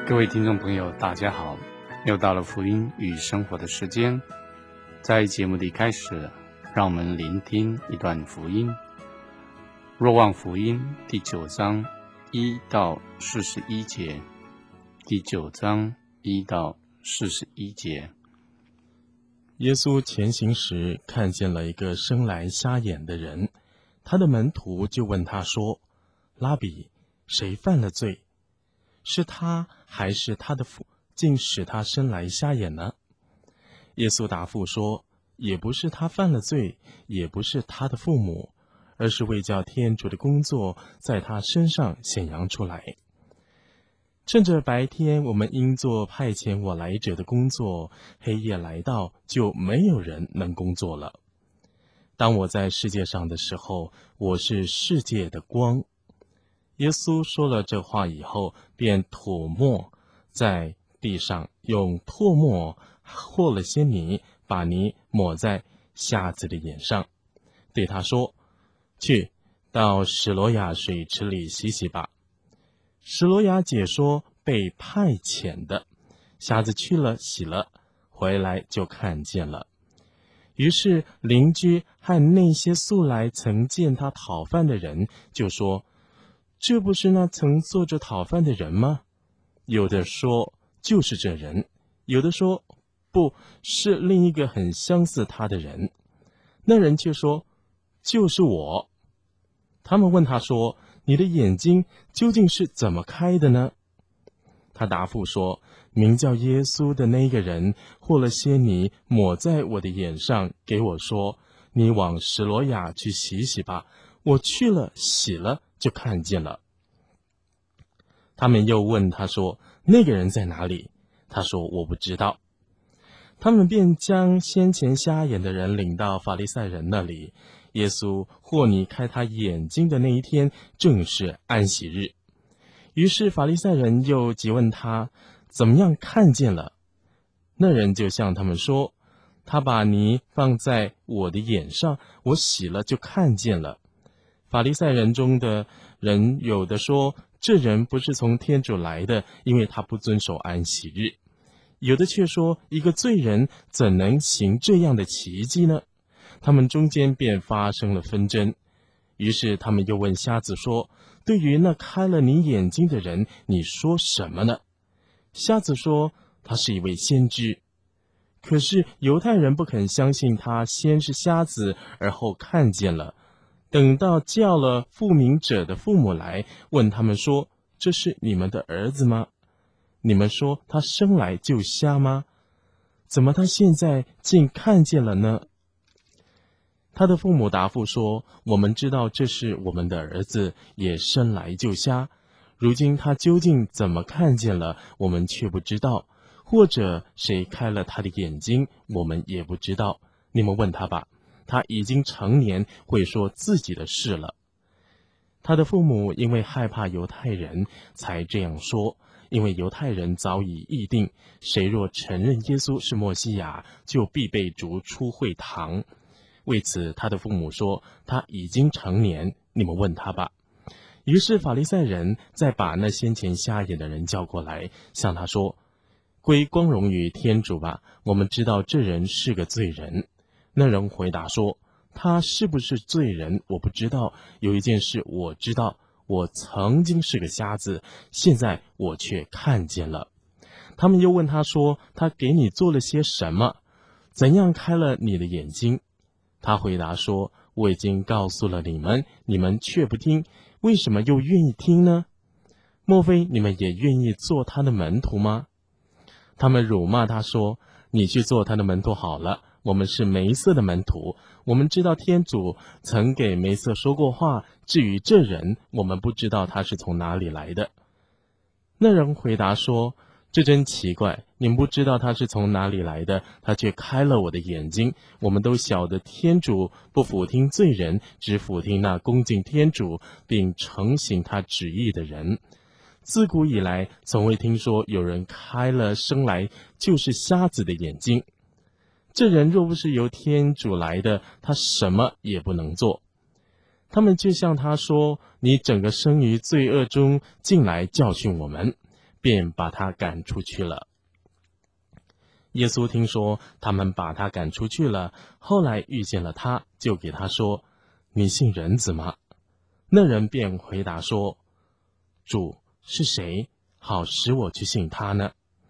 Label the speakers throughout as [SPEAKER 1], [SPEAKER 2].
[SPEAKER 1] 各位听众朋友，大家好，又到了福音与生活的时间。在节目的开始，让我们聆听一段福音。若望福音第9章1到41节，第9章1到41节。
[SPEAKER 2] 耶稣前行时看见了一个生来瞎眼的人，他的门徒就问他说：拉比，谁犯了罪？是他还是他的父亲使他生来瞎眼呢？耶稣答复说：也不是他犯了罪，也不是他的父母，而是为叫天主的工作在他身上显扬出来。趁着白天我们应做派遣我来者的工作，黑夜来到，就没有人能工作了。当我在世界上的时候，我是世界的光。耶稣说了这话以后，便吐沫在地上，用唾沫和了些泥，把泥抹在瞎子的眼上，对他说：去，到史罗亚水池里洗洗吧。史罗亚解说被派遣的，瞎子去了洗了，回来就看见了。于是邻居和那些素来曾见他讨饭的人就说：这不是那曾坐着讨饭的人吗？有的说就是这人，有的说不是，另一个很相似他的人。那人却说就是我。他们问他说：你的眼睛究竟是怎么开的呢？他答复说：名叫耶稣的那个人和了些泥抹在我的眼上，给我说：你往史罗亚去洗洗吧。我去了洗了，就看见了。他们又问他说：那个人在哪里？他说：我不知道。他们便将先前瞎眼的人领到法利赛人那里。耶稣或泥开他眼睛的那一天，正是安息日。于是法利赛人又急问他怎么样看见了。那人就向他们说：他把泥放在我的眼上，我洗了就看见了。法利赛人中的人有的说：这人不是从天主来的，因为他不遵守安息日。有的却说：一个罪人怎能行这样的奇迹呢？他们中间便发生了纷争。于是他们又问瞎子说：对于那开了你眼睛的人，你说什么呢？瞎子说：他是一位先知。可是犹太人不肯相信他先是瞎子，而后看见了。等到叫了复明者的父母来，问他们说：这是你们的儿子吗？你们说他生来就瞎吗？怎么他现在竟看见了呢？他的父母答复说：我们知道这是我们的儿子，也生来就瞎。如今他究竟怎么看见了，我们却不知道，或者谁开了他的眼睛，我们也不知道。你们问他吧，他已经成年，会说自己的事了。他的父母因为害怕犹太人，才这样说，因为犹太人早已议定，谁若承认耶稣是默西亚，就必被逐出会堂。为此他的父母说：他已经成年，你们问他吧。于是法利赛人再把那先前瞎眼的人叫过来，向他说：归光荣于天主吧，我们知道这人是个罪人。那人回答说：他是不是罪人我不知道，有一件事我知道，我曾经是个瞎子，现在我却看见了。他们又问他说：他给你做了些什么？怎样开了你的眼睛？他回答说：我已经告诉了你们，你们却不听，为什么又愿意听呢？莫非你们也愿意做他的门徒吗？他们辱骂他说：你去做他的门徒好了，我们是梅瑟的门徒，我们知道天主曾给梅瑟说过话，至于这人，我们不知道他是从哪里来的。那人回答说：这真奇怪，你们不知道他是从哪里来的，他却开了我的眼睛。我们都晓得天主不俯听罪人，只俯听那恭敬天主并承行他旨意的人。自古以来，从未听说有人开了生来就是瞎子的眼睛。这人若不是由天主来的，他什么也不能做。他们就向他说：你整个生于罪恶中，进来教训我们。 便把他赶出去了。耶稣听说他们把他赶出去了，后来遇见了他，就给他说：“你信人子吗？”那人便回答说：“主，是谁，好使我去信他呢？”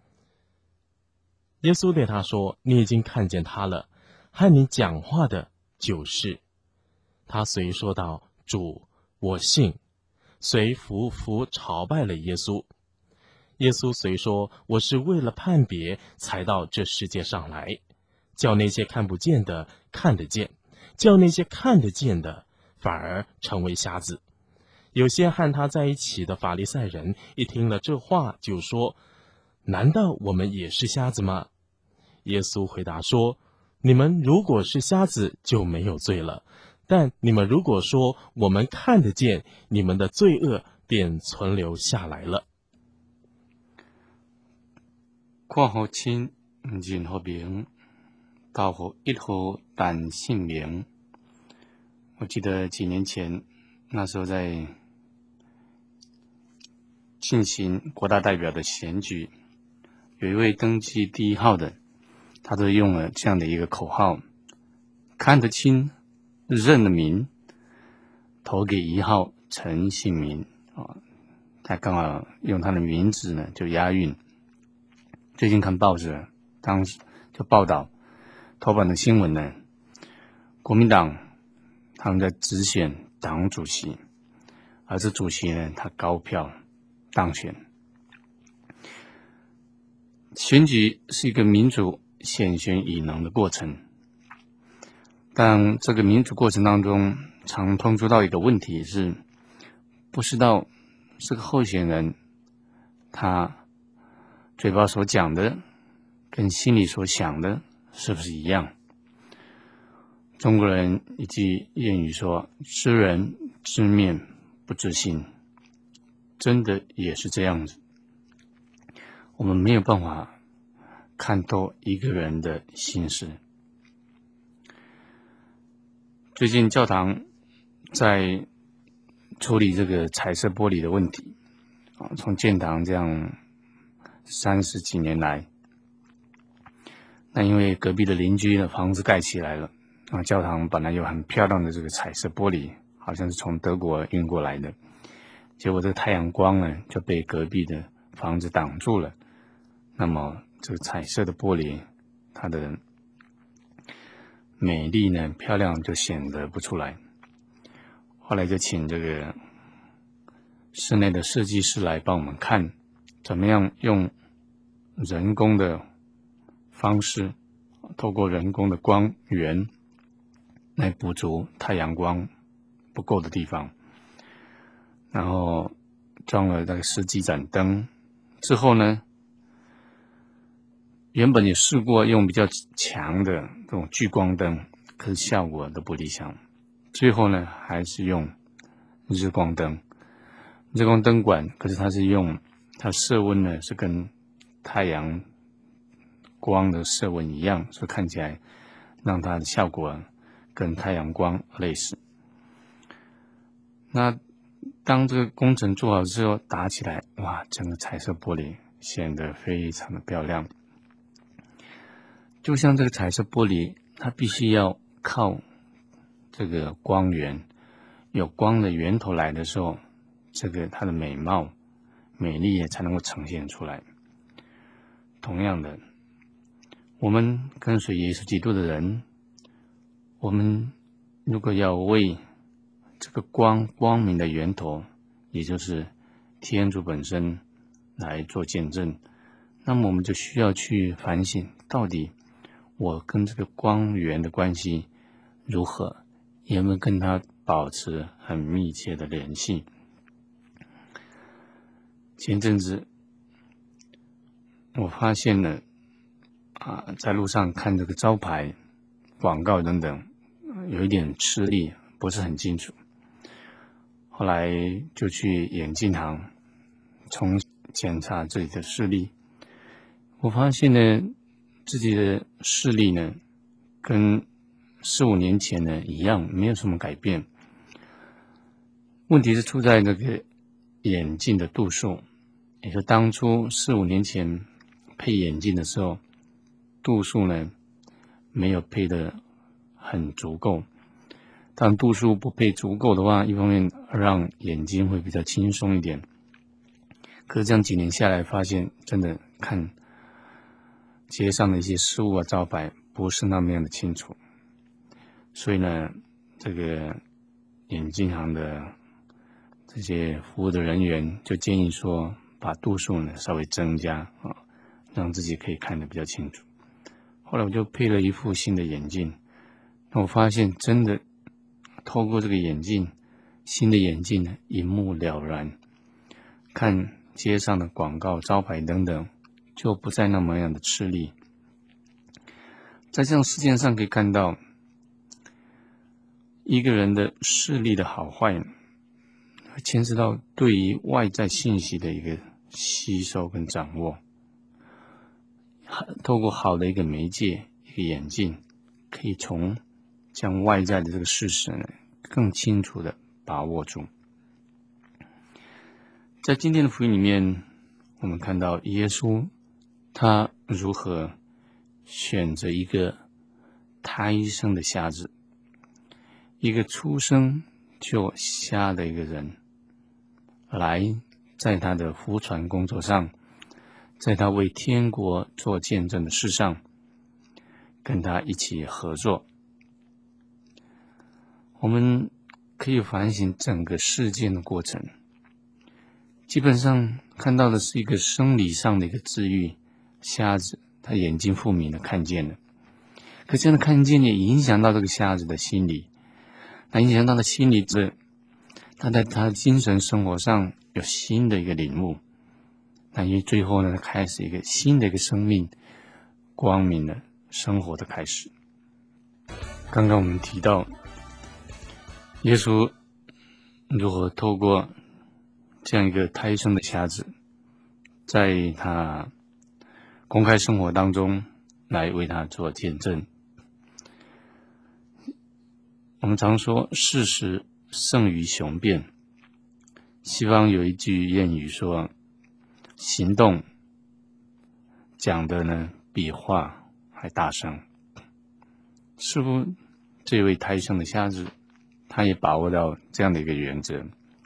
[SPEAKER 2] 耶稣对他说：“你已经看见他了，和你讲话的就是。”他遂说道：“主，我信。”遂伏朝拜了耶稣。耶稣遂说：“我是为了判别才到这世界上来，叫那些看不见的看得见，叫那些看得见的反而成为瞎子。”有些和他在一起的法利赛人一听了这话，就说：“难道我们也是瞎子吗？”耶稣回答说：“你们如果是瞎子，就没有罪了。但你们如果说我们看得见，你们的罪恶便存留下来了。”
[SPEAKER 1] 看好亲，人好名，道好一好单姓名。我记得几年前，那时候在进行国大代表的选举，有一位登记第1号的，他都用了这样的一个口号：看得清，认得明，投给1号陈姓名啊。他刚好用他的名字呢，就押韵。最近看报纸，当时就报道头版的新闻呢，国民党他们在直选党主席，而这主席呢，他高票当选。选举是一个民主选贤与能的过程，但这个民主过程当中，常碰触到一个问题是，不知道这个候选人他嘴巴所讲的跟心里所想的是不是一样。中国人一句谚语说：“知人知面不知心”，真的也是这样子。我们没有办法看透一个人的心事。最近教堂在处理这个彩色玻璃的问题啊，从建堂这样30几年来，那因为隔壁的邻居的房子盖起来了啊，教堂本来有很漂亮的这个彩色玻璃，好像是从德国运过来的，结果这个太阳光呢就被隔壁的房子挡住了，那么这个彩色的玻璃它的美丽呢漂亮就显得不出来。后来就请这个室内的设计师来帮我们看怎么样用人工的方式，透过人工的光源来补足太阳光不够的地方，然后装了大概10几盏灯之后呢，原本也试过用比较强的这种聚光灯，可是效果都不理想，最后呢还是用日光灯。日光灯管可是它是用它色温呢是跟太阳光的色温一样，所以看起来让它的效果跟太阳光类似。那当这个工程做好之后打起来，哇，整个彩色玻璃显得非常的漂亮。就像这个彩色玻璃，它必须要靠这个光源，有光的源头来的时候，这个它的美貌美丽也才能够呈现出来。同样的，我们跟随耶稣基督的人，我们如果要为这个光明的源头，也就是天主本身来做见证，那么我们就需要去反省，到底我跟这个光源的关系如何，有没有跟它保持很密切的联系。前阵子我发现了在路上看这个招牌广告等等，有一点吃力，不是很清楚，后来就去眼镜行重检查自己的视力。我发现呢，自己的视力呢跟4、5年前呢一样，没有什么改变。问题是出在这个眼镜的度数， 也就当初4、5年前配眼镜的时候，度数呢没有配得很足够。当度数不配足够的话，一方面让眼睛会比较轻松一点，可是这样几年下来，发现真的看街上的一些事物招牌不是那么样的清楚。所以呢，这个眼镜行的这些服务的人员就建议说，把度数呢稍微增加让自己可以看得比较清楚。后来我就配了一副新的眼镜，那我发现真的透过这个眼镜，新的眼镜呢一目了然，看街上的广告招牌等等就不再那么样的吃力。在这样事件上可以看到，一个人的视力的好坏会牵涉到对于外在信息的一个吸收跟掌握。透过好的一个媒介，一个眼镜，可以从将外在的这个事实呢更清楚的把握住。在今天的福音里面，我们看到耶稣他如何选择一个胎生的瞎子，一个出生就瞎的一个人，来在他的福传工作上，在他为天国做见证的事上，跟他一起合作。我们可以反省整个事件的过程，基本上看到的是一个生理上的一个治愈，瞎子他眼睛复明的看见了，可这样的看见也影响到这个瞎子的心理，那影响到他心理他在他的精神生活上有新的一个领悟，那因为最后呢，他开始一个新的一个生命，光明的生活的开始。刚刚我们提到耶稣如何透过这样一个胎生的瞎子，在他公开生活当中来为他做见证。我们常说事实胜于雄辩，西方有一句谚语说，行动讲的呢比话还大声。似乎这位胎生的瞎子他也把握到这样的一个原则，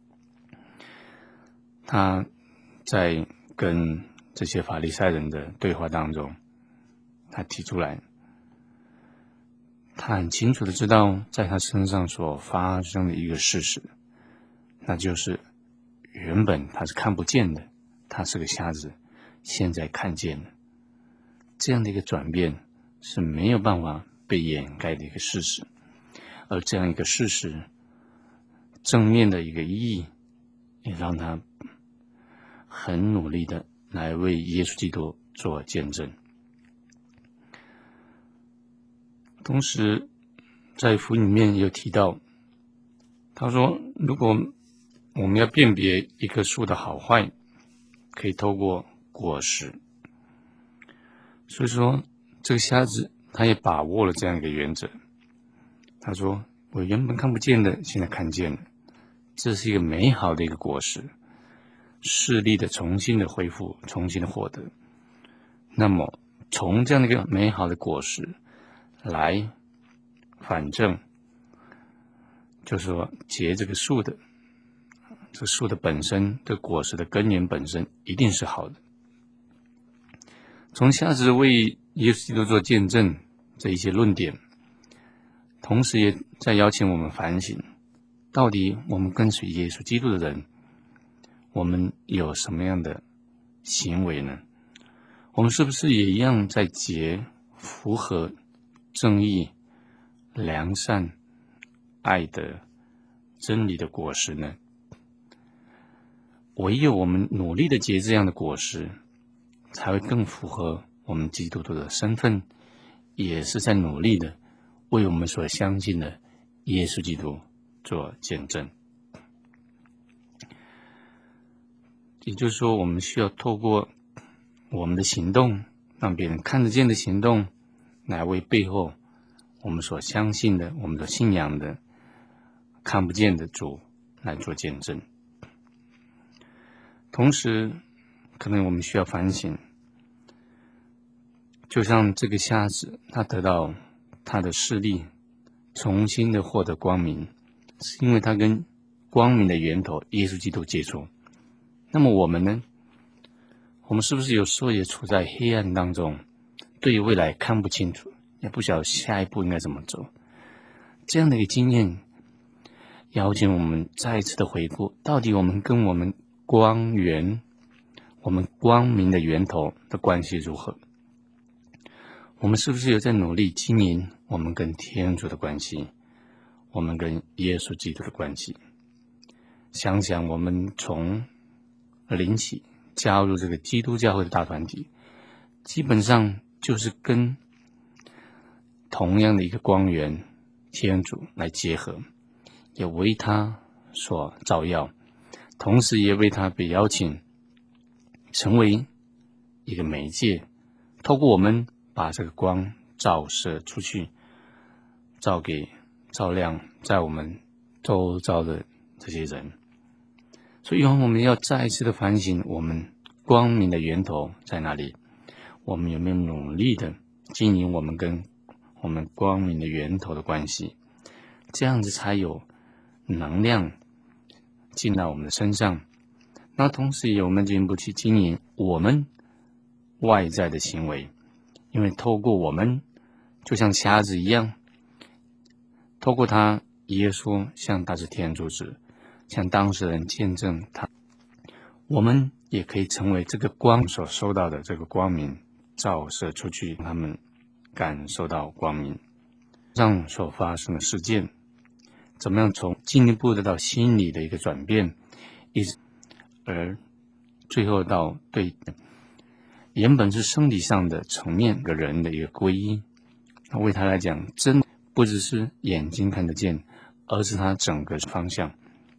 [SPEAKER 1] 他在跟这些法利赛人的对话当中，他提出来，他很清楚的知道在他身上所发生的一个事实，那就是原本他是看不见的，他是个瞎子，现在看见了。这样的一个转变是没有办法被掩盖的一个事实，而这样一个事实正面的一个意义，也让他很努力的来为耶稣基督做见证。同时在福音里面有提到，他说如果我们要辨别一棵树的好坏，可以透过果实。所以说这个瞎子他也把握了这样一个原则，他说我原本看不见的现在看见了，这是一个美好的一个果实，视力的重新的恢复，重新的获得。那么从这样的一个美好的果实来反正就是说结这个树的，这树的本身，这果实的根源本身一定是好的。从瞎子为耶稣基督做见证这一些论点，同时也在邀请我们反省，到底我们跟随耶稣基督的人，我们有什么样的行为呢？我们是不是也一样在结符合正义、良善、爱的真理的果实呢？唯有我们努力的结这样的果实，才会更符合我们基督徒的身份，也是在努力的为我们所相信的耶稣基督做见证。也就是说，我们需要透过我们的行动，让别人看得见的行动，来为背后我们所相信的、我们所信仰的看不见的主来做见证。同时可能我们需要反省，就像这个瞎子，他得到他的视力，重新的获得光明，是因为他跟光明的源头耶稣基督接触。那么我们呢？我们是不是有时候也处在黑暗当中，对于未来看不清楚，也不晓得下一步应该怎么走？这样的一个经验，邀请我们再一次的回顾，到底我们跟我们光源、我们光明的源头的关系如何？我们是不是有在努力经营我们跟天主的关系，我们跟耶稣基督的关系？想想我们从灵起加入这个基督教会的大团体，基本上就是跟同样的一个光源天主来结合，也为他所照耀，同时也为他被邀请成为一个媒介，透过我们把这个光照射出去，照亮在我们周遭的这些人。所以我们要再一次的反省，我们光明的源头在哪里？我们有没有努力的经营我们跟我们光明的源头的关系？这样子才有能量进到我们的身上。那同时也我们进一步去经营我们外在的行为，因为透过我们就像瞎子一样，透过他，耶稣向他是天主子，向当事人见证他，我们也可以成为这个光所收到的这个光明，照射出去，让他们感受到光明上所发生的事件，怎么样从进一步的到心理的一个转变，而最后到对原本是身体上的层面的人的一个皈依。为他来讲，真不只是眼睛看得见，而是他整个方向。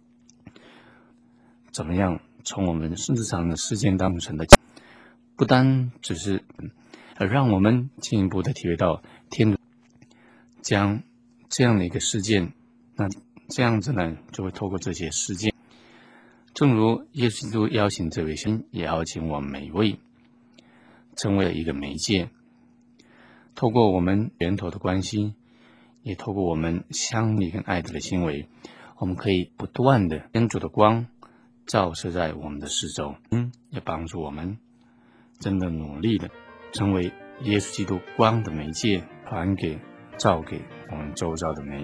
[SPEAKER 1] 怎么样从我们日常的事件当中的，不单只是让我们进一步的体会到天主将这样的一个事件，那这样子呢，就会透过这些事件，正如耶稣基督邀请这位神，也邀请我们每一位成为了一个媒介，透过我们源头的关系，也透过我们相离跟爱的行为，我们可以不断的天主的光照射在我们的四周，也帮助我们真的努力的成为耶稣基督光的媒介，照给我们周遭的每